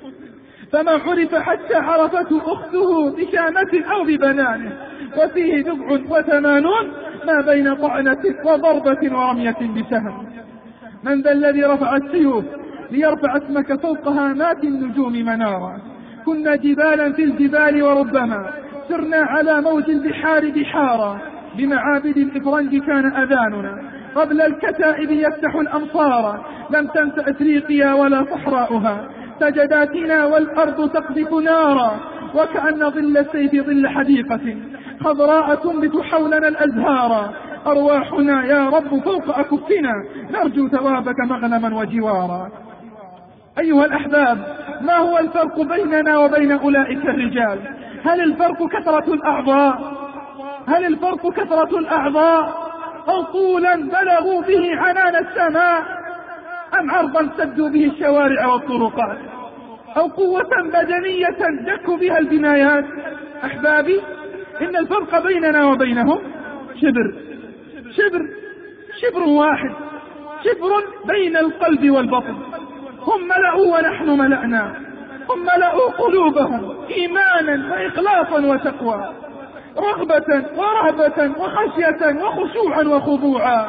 فما عرف حتى عرفته أخته بشامة أو ببنانه، وفيه بضع وثمانون ما بين طعنة وضربة ورمية بسهم. من ذا الذي رفع السيوف ليرفع اسمك فوق هامات النجوم منارا؟ كنا جبالا في الجبال، وربما سرنا على موج البحار بحارا، بمعابد الإفرنج كان أذاننا، قبل الكتائب يفتح الأمصار، لم تنس أفريقيا ولا صحراؤها، سجداتنا والأرض تقذف نارا، وكأن ظل السيف ظل حديقة خضراء تنبت حولنا الأزهار. أرواحنا يا رب فوق أكفنا، نرجو ثوابك مغنما وجوارا. أيها الأحباب، ما هو الفرق بيننا وبين أولئك الرجال؟ هل الفرق كثرة الأعضاء؟ هل الفرق كثرة الأعضاء؟ أو طولا بلغوا به عنان السماء، أم عرضا سدوا به الشوارع والطرقات، أو قوة بدنية دكوا بها البنايات. أحبابي، إن الفرق بيننا وبينهم شبر شبر شبر واحد، شبر بين القلب والبطن. هم ملأوا ونحن ملأنا، هم ملأوا قلوبهم إيمانا وإخلاصا وتقوى، رغبة ورهبة وخشية وخشوعا وخضوعا،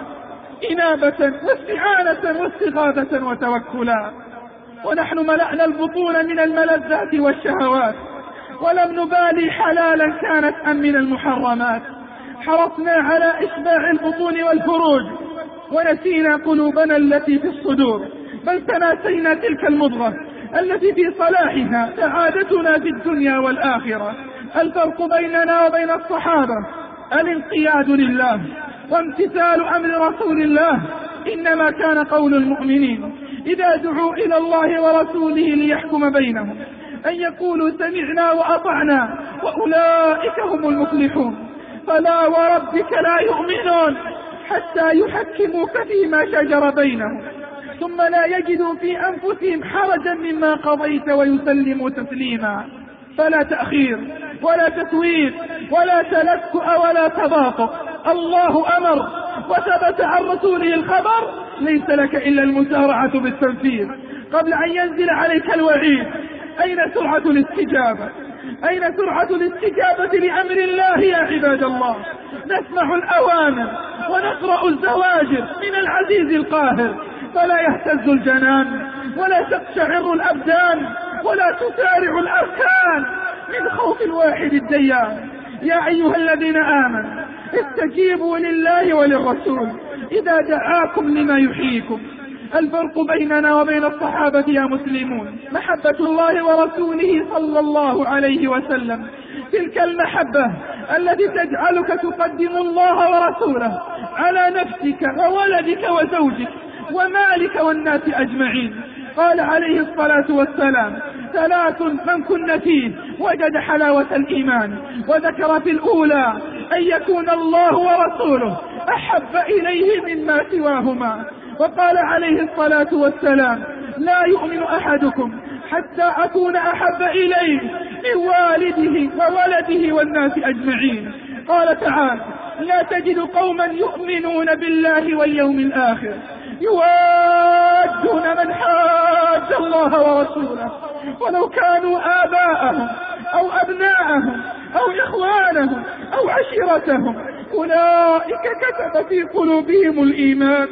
إنابة واستعانة واستغاثة وتوكلا. ونحن ملأنا البطون من الملذات والشهوات، ولم نبالي حلالا كانت أم من المحرمات. حرصنا على إشباع البطون والفروج، ونسينا قلوبنا التي في الصدور، بل تناسينا تلك المضغة التي في صلاحها سعادتنا في الدنيا والآخرة. الفرق بيننا وبين الصحابة الانقياد لله وامتثال أمر رسول الله. إنما كان قول المؤمنين إذا دعوا إلى الله ورسوله ليحكم بينهم أن يقولوا سمعنا وأطعنا، وأولئك هم المفلحون. فلا وربك لا يؤمنون حتى يحكموك فيما شجر بينهم، ثم لا يجدوا في أنفسهم حرجا مما قضيت ويسلموا تسليما. فلا تأخير ولا تسويف ولا تلكؤ ولا تباطؤ. الله أمر وثبت عن رسوله الخبر، ليس لك إلا المسارعة بالتنفيذ قبل أن ينزل عليك الوعيد. أين سرعة الاستجابة؟ أين سرعة الاستجابة لأمر الله يا عباد الله؟ نسمع الأوامر ونقرأ الزواجر من العزيز القاهر، فلا يهتز الجنان ولا تقشعر الأبدان ولا تسارع الأركان من خوف الواحد الديان. يا أيها الذين آمنوا استجيبوا لله وللرسول إذا دعاكم لما يحييكم. الفرق بيننا وبين الصحابة يا مسلمون محبة الله ورسوله صلى الله عليه وسلم، تلك المحبة التي تجعلك تقدم الله ورسوله على نفسك وولدك وزوجك ومالك والناس أجمعين. قال عليه الصلاة والسلام: ثلاث من كن فيه وجد حلاوة الإيمان، وذكر في الأولى أن يكون الله ورسوله أحب إليه مما سواهما. وقال عليه الصلاة والسلام: لا يؤمن أحدكم حتى أكون أحب إليه من والده وولده والناس أجمعين. قال تعالى: لا تجد قوما يؤمنون بالله واليوم الآخر يوادون من حاد الله ورسوله ولو كانوا آباءهم أو أبناءهم أو إخوانهم أو عشيرتهم، أولئك كتب في قلوبهم الإيمان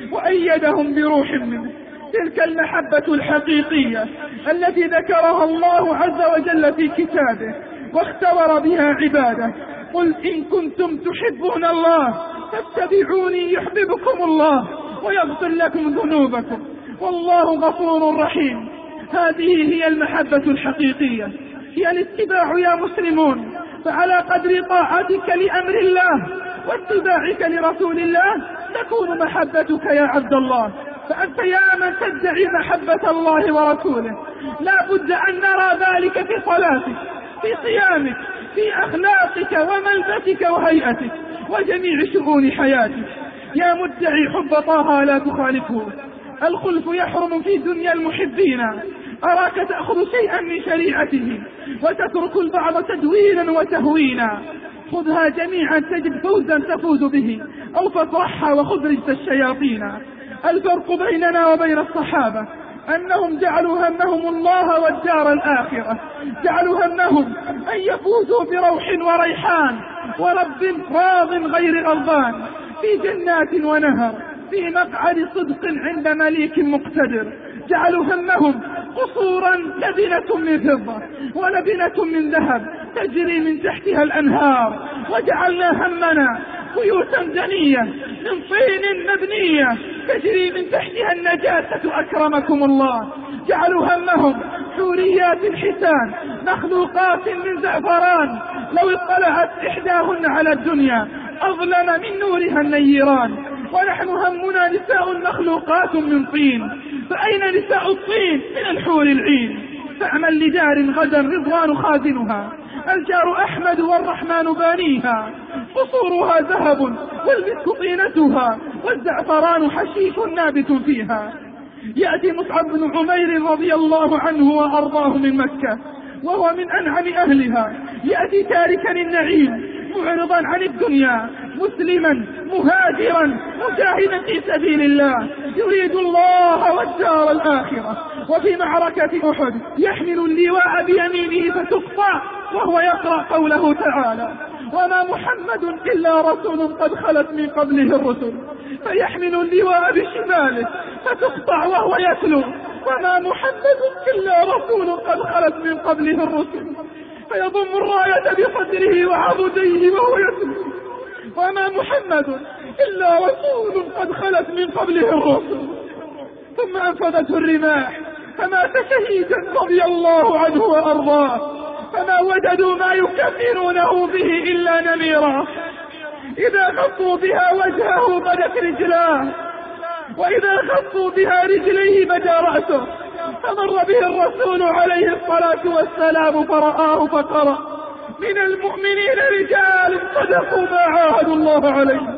وأيدهم بروح منه. تلك المحبة الحقيقية التي ذكرها الله عز وجل في كتابه واختبر بها عباده. قل إن كنتم تحبون الله فاتبعوني يحببكم الله ويغفر لكم ذنوبكم والله غفور رحيم. هذه هي المحبة الحقيقية، هي الاتباع يا مسلمون. فعلى قدر طاعتك لأمر الله واتباعك لرسول الله تكون محبتك يا عبد الله. فأنت يا من تدعي محبة الله ورسوله لا بد أن نرى ذلك في صلاتك، في صيامك، في أخلاقك وملبسك وهيئتك وجميع شؤون حياتك. يا مدعي حب طه لا تخالفه، الخلف يحرم في دنيا المحبين. أراك تأخذ شيئا من شريعته وتترك البعض تدوينا وتهوينا. خذها جميعا تجد فوزا تفوز به، أو فافرحها وخذ رجس الشياطين. الفرق بيننا وبين الصحابة أنهم جعلوا همهم الله والدار الآخرة، جعلوا همهم أن يفوزوا بروح وريحان ورب راض غير غضبان في جنات ونهر في مقعد صدق عند مليك مقتدر. جعلوا همهم قصورا لبنة من فضة ولبنة من ذهب تجري من تحتها الأنهار، وجعلنا همنا بيوتا دنية من طين مبنية تجري من تحتها النجاسة أكرمكم الله. جعلوا همهم حوريات حسان مخلوقات من زعفران، لو اطلعت إحداهن على الدنيا أظلم من نورها النيران. ونحن همنا نساء مخلوقات من طين، فأين نساء الطين من الحور العين؟ فاعمل لدار غدا رضوان خازنها، الجار أحمد والرحمن بانيها. قصورها ذهب والمسك طينتها والزعفران حشيش نابت فيها. يأتي مصعب بن عمير رضي الله عنه وأرضاه من مكة وهو من أنعم أهلها، يأتي تاركا النعيم معرضا عن الدنيا، مسلما مهاجرا مجاهدا في سبيل الله يريد الله والدار الآخرة. وفي معركة أحد يحمل اللواء بيمينه فتقطع وهو يقرأ قوله تعالى: وما محمد إلا رسول قد خلت من قبله الرسل، فيحمل اللواء بشماله فتقطع وهو يتلو: وما محمد إلا رسول قد خلت من قبله الرسل، فيضم الراية بصدره وعضديه وهو يتلو: وما محمد إلا رسول قد خلت من قبله الرسل. ثم أنفذته الرماح فمات شهيدا رضي الله عنه وأرضاه، فما وجدوا ما يكفرونه به إلا نميرا، إذا غطوا بها وجهه بدت رجلاه، وإذا غطوا بها رجليه بدا رأسه. فمر به الرسول عليه الصلاة والسلام فرآه فقرأ: من المؤمنين رجال صدقوا ما عاهدوا الله عليه.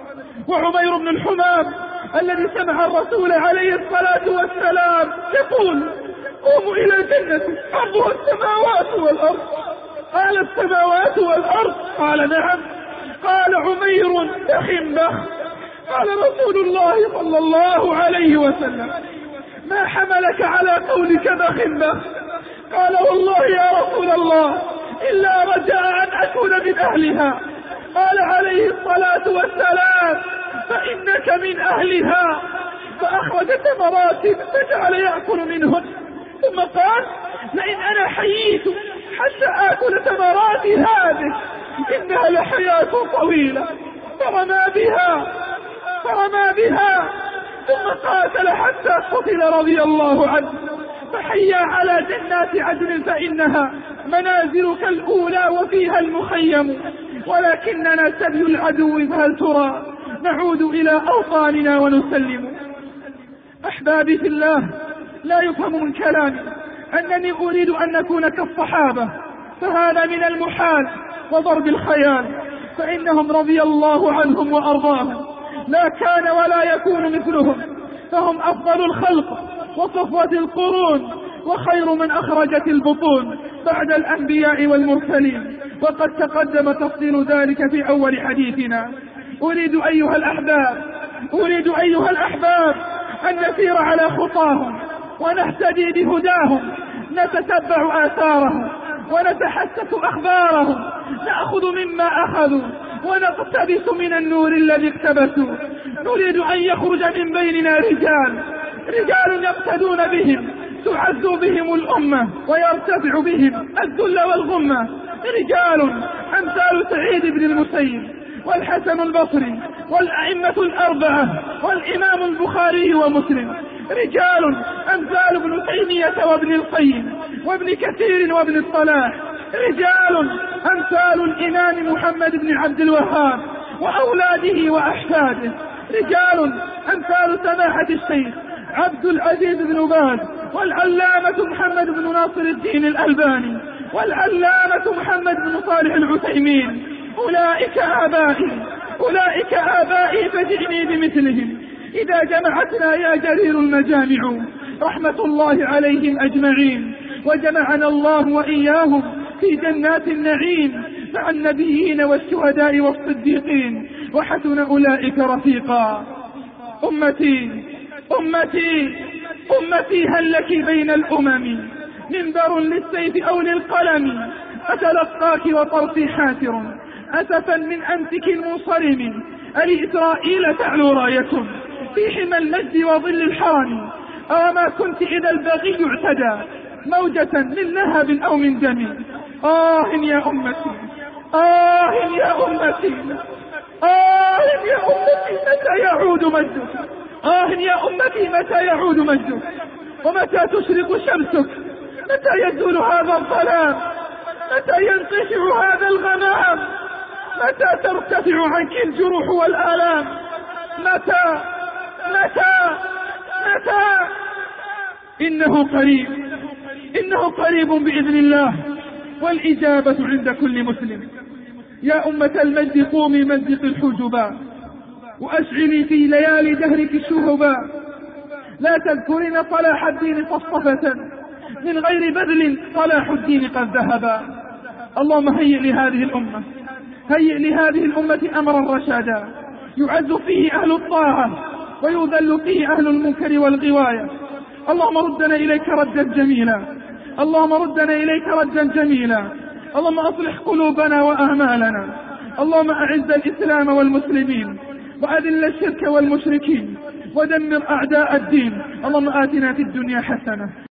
وعمير بن الحمام الذي سمع الرسول عليه الصلاة والسلام يقول: قوموا إلى الجنة عرضها السماوات والأرض. قال: السماوات والأرض؟ قال: نعم. قال عمير: بخ بخ. قال رسول الله صلى الله عليه وسلم: ما حملك على قولك بخ بخ؟ قال: والله يا رسول الله إلا رجاء أن أكون من أهلها. قال عليه الصلاة والسلام: فإنك من أهلها. فأخرج تمرات فجعل يأكل منهن، ثم قال: لئن أنا حييت حتى آكل تمرات هذه إنها لحياة طويلة. فرمى بها فرمى بها ثم قاتل حتى قتل رضي الله عنه. فحيا على جنات عدن فإنها منازلك الأولى وفيها المخيم، ولكننا سبي العدو فهل ترى نعود إلى أوطاننا ونسلم. أحبابي في الله، لا يفهم من كلامي أنني أريد أن نكون كالصحابة، فهذا من المحال وضرب الخيال، فإنهم رضي الله عنهم وأرضاهم لا كان ولا يكون مثلهم، فهم أفضل الخلق وصفوة القرون وخير من أخرجت البطون بعد الأنبياء والمرسلين، وقد تقدم تفصيل ذلك في أول حديثنا. أريد أيها الأحباب أريد أيها الأحباب أن نسير على خطاهم ونهتدي بهداهم، نتتبع آثارهم ونتحسس أخبارهم، نأخذ مما أخذوا ونقتبس من النور الذي اقتبسوا. نريد أن يخرج من بيننا رجال رجال يقتدون بهم، تعز بهم الأمة ويرتفع بهم الذل والغمة، رجال أمثال سعيد بن المسيب والحسن البصري والأئمة الأربعة والإمام البخاري ومسلم، رجال أمثال ابن تيمية وابن القيم وابن كثير وابن الصلاح، رجال أمثال الإمام محمد بن عبد الوهاب وأولاده وأحفاده، رجال أمثال سماحة الشيخ عبد العزيز بن باز والعلامة محمد بن ناصر الدين الألباني والعلامة محمد بن صالح العثيمين. أولئك آبائي أولئك آبائي فجئني بمثلهم إذا جمعتنا يا جرير المجامع، رحمة الله عليهم أجمعين. وجمعنا الله وإياهم في جنات النعيم مع النبيين والشهداء والصديقين، وحسن أولئك رفيقا. أمتي أمتي أمتي هل لك بين الأمم منبر للسيف أو للقلم؟ أتلقاك وطرفي حاتر أسفا من أمسك المنصرم. ألإسرائيل تعلو راية في حمى المجد وظل الحرم؟ أوما كنت إذا البغي اعتدى موجة من لهب أو من دم؟ آه يا أمتي آه يا أمتي آه يا أمتي متى يعود مجدك؟ آه يا أمتي متى يعود مجدك؟ ومتى تشرق شمسك؟ متى يزول هذا الظلام؟ متى ينقشع هذا الغمام؟ متى ترتفع عنك الجروح والآلام؟ متى متى متى إنه قريب إنه قريب بإذن الله، والإجابة عند كل مسلم. يا أمة المجد قومي مزق الحجبا وأشعلي في ليالي دهرك الشهبا، لا تذكرين صلاح الدين صفصفة من غير بذل صلاح الدين قد ذهبا. اللهم هيئ لهذه الأمة هيئ لهذه الأمة أمرا رشادا يعز فيه أهل الطاعة ويذل فيه أهل المنكر والغواية. اللهم ردنا إليك ردا جميلا اللهم ردنا إليك ردا جميلا اللهم أصلح قلوبنا وأعمالنا. اللهم أعز الإسلام والمسلمين وأذل الشرك والمشركين ودمر أعداء الدين. اللهم آتنا في الدنيا حسنة